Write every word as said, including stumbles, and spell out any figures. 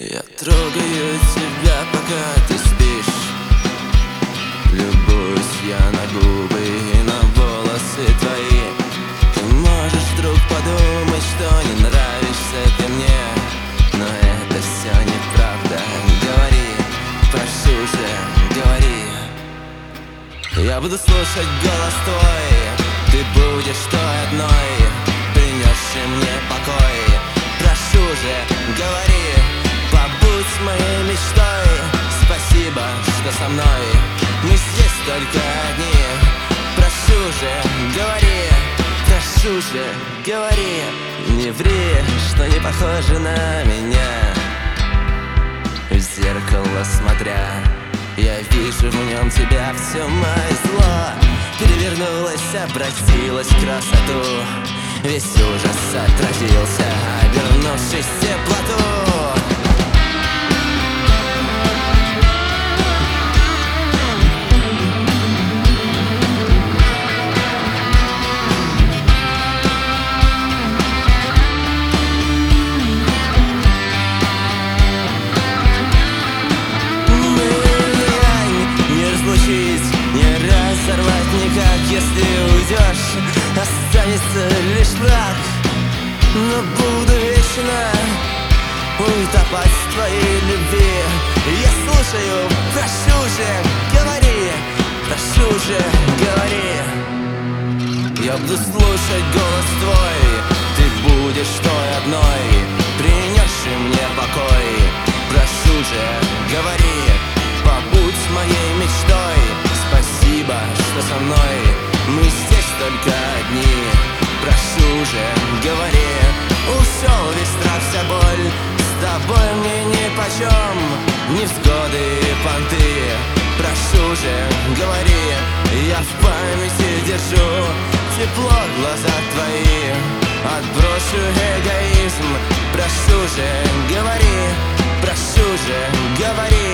Я трогаю тебя, пока ты спишь. Любуюсь я на губы и на волосы твои. Ты можешь вдруг подумать, что не нравишься ты мне, но это все неправда. Говори, прошу же, говори. Я буду слушать голос твой, ты будешь той одной, принесшей мне покой. Прошу же, говори, побудь моей мечтой. Спасибо, что со мной, мы здесь только одни. Прошу же, говори, прошу же, говори. Не ври, что не похоже на меня. В зеркало смотря, я вижу в нем тебя, все мое зло перевернулось, обратилось в красоту. Весь ужас отразился, обернувшись в теплоту. Разорвать никак, если уйдешь, останется лишь мрак. Но буду вечно утопать в твоей любви. Я слушаю, прошу же, говори, прошу же, говори. Я буду слушать голос твой, ты будешь той одной, принесшей мне покой. Прошу же, говори, побудь моей мечтой. Спасибо, что со мной, мы здесь только одни. Прошу же, говори, ушел весь страх, вся боль. С тобой мне нипочем, невзгоды и понты. Прошу же, говори, я в памяти держу тепло в глазах твои. Отброшу эгоизм, прошу же, говори, прошу же, говори.